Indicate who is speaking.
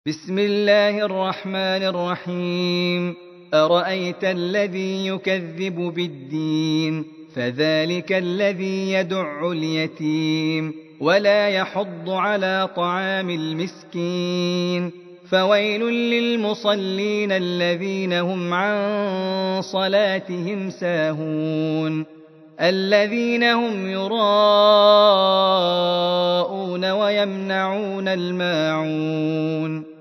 Speaker 1: بسم الله الرحمن الرحيم. أرأيت الذي يكذب بالدين فذلك الذي يدع اليتيم ولا يحض على طعام المسكين فويل للمصلين الذين هم عن صلاتهم ساهون الذين هم يراءون ويمنعون الماعون